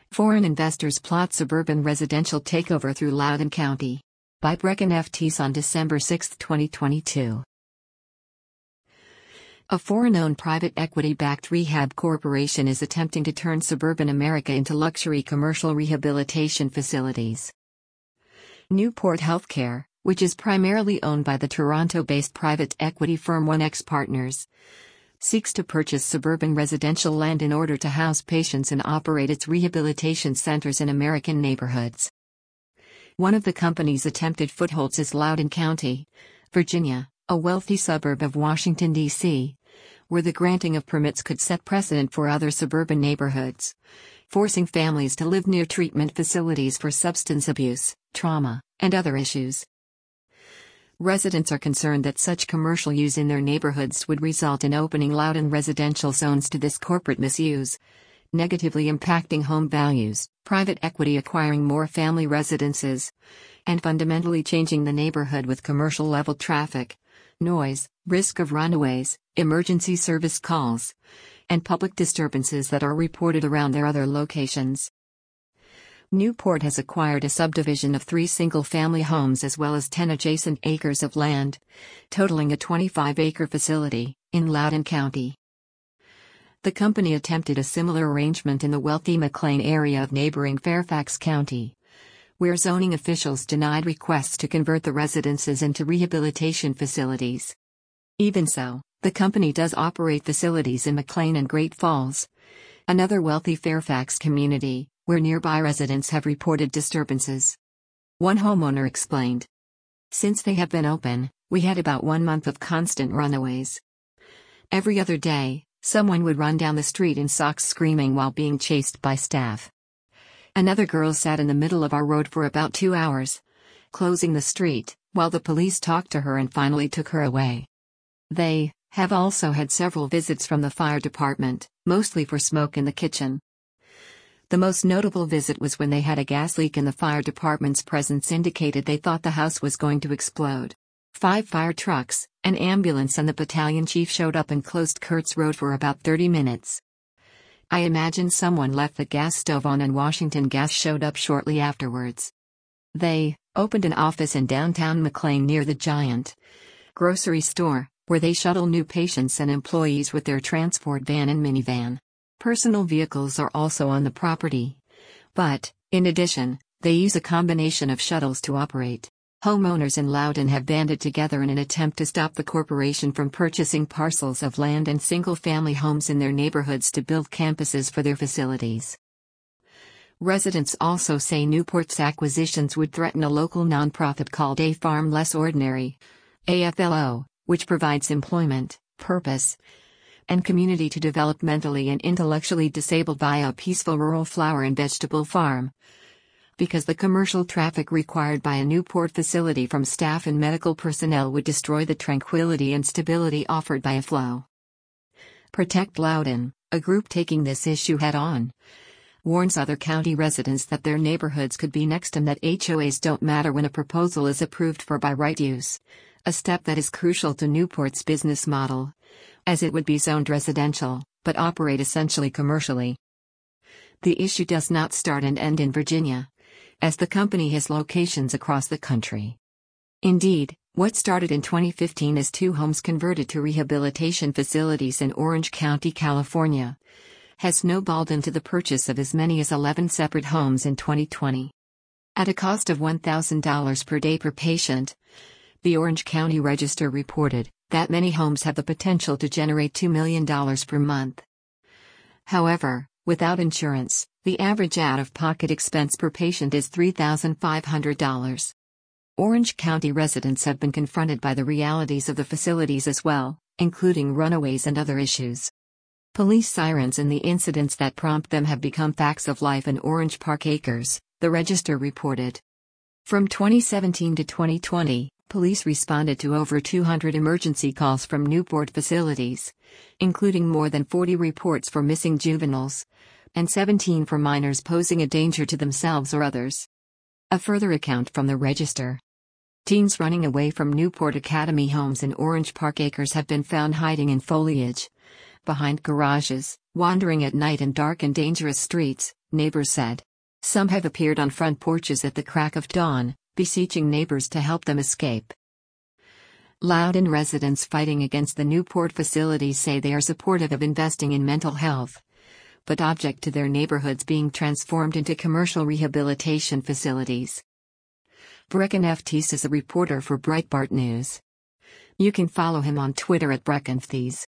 Foreign investors plot suburban residential takeover through Loudoun County. By Brecken F. Teese on December 6, 2022. A foreign-owned private equity-backed rehab corporation is attempting to turn suburban America into luxury commercial rehabilitation facilities. Newport Healthcare, which is primarily owned by the Toronto-based private equity firm 1X Partners, seeks to purchase suburban residential land in order to house patients and operate its rehabilitation centers in American neighborhoods. One of the company's attempted footholds is Loudoun County, Virginia, a wealthy suburb of Washington, D.C., where the granting of permits could set precedent for other suburban neighborhoods, forcing families to live near treatment facilities for substance abuse, trauma, and other issues. Residents are concerned that such commercial use in their neighborhoods would result in opening Loudoun residential zones to this corporate misuse, negatively impacting home values, private equity acquiring more family residences, and fundamentally changing the neighborhood with commercial-level traffic, noise, risk of runaways, emergency service calls, and public disturbances that are reported around their other locations. Newport has acquired a subdivision of 3 single-family homes as well as 10 adjacent acres of land, totaling a 25-acre facility, in Loudoun County. The company attempted a similar arrangement in the wealthy McLean area of neighboring Fairfax County, where zoning officials denied requests to convert the residences into rehabilitation facilities. Even so, the company does operate facilities in McLean and Great Falls, another wealthy Fairfax community, where nearby residents have reported disturbances. One homeowner explained, "Since they have been open, we had about 1 month of constant runaways. Every other day, someone would run down the street in socks screaming while being chased by staff. Another girl sat in the middle of our road for about 2 hours, closing the street, while the police talked to her and finally took her away." They have also had several visits from the fire department, mostly for smoke in the kitchen. The most notable visit was when they had a gas leak and the fire department's presence indicated they thought the house was going to explode. 5 fire trucks, an ambulance and the battalion chief showed up and closed Kurtz Road for about 30 minutes. "I imagine someone left the gas stove on and Washington Gas showed up shortly afterwards. They opened an office in downtown McLean near the Giant grocery store, where they shuttle new patients and employees with their transport van and minivan. Personal vehicles are also on the property. But, in addition, they use a combination of shuttles to operate." Homeowners in Loudoun have banded together in an attempt to stop the corporation from purchasing parcels of land and single-family homes in their neighborhoods to build campuses for their facilities. Residents also say Newport's acquisitions would threaten a local nonprofit called A Farm Less Ordinary, AFLO, which provides employment, purpose, and community to developmentally and intellectually disabled via a peaceful rural flower and vegetable farm. Because the commercial traffic required by a Newport facility from staff and medical personnel would destroy the tranquility and stability offered by AFLO. Protect Loudoun, a group taking this issue head-on, warns other county residents that their neighborhoods could be next and that HOAs don't matter when a proposal is approved for by right use, a step that is crucial to Newport's business model, as it would be zoned residential, but operate essentially commercially. The issue does not start and end in Virginia, as the company has locations across the country. Indeed, what started in 2015 as 2 homes converted to rehabilitation facilities in Orange County, California, has snowballed into the purchase of as many as 11 separate homes in 2020. At a cost of $1,000 per day per patient, the Orange County Register reported that many homes have the potential to generate $2 million per month. However, without insurance, the average out-of-pocket expense per patient is $3,500. Orange County residents have been confronted by the realities of the facilities as well, including runaways and other issues. Police sirens and the incidents that prompt them have become facts of life in Orange Park Acres, the Register reported. From 2017 to 2020, police responded to over 200 emergency calls from Newport facilities, including more than 40 reports for missing juveniles, and 17 for minors posing a danger to themselves or others. A further account from the Register. Teens running away from Newport Academy homes in Orange Park Acres have been found hiding in foliage, behind garages, wandering at night in dark and dangerous streets, neighbors said. Some have appeared on front porches at the crack of dawn, beseeching neighbors to help them escape. Loudoun residents fighting against the Newport facilities say they are supportive of investing in mental health, but object to their neighborhoods being transformed into commercial rehabilitation facilities. Breckin Fties is a reporter for Breitbart News. You can follow him on Twitter at Breckinfties.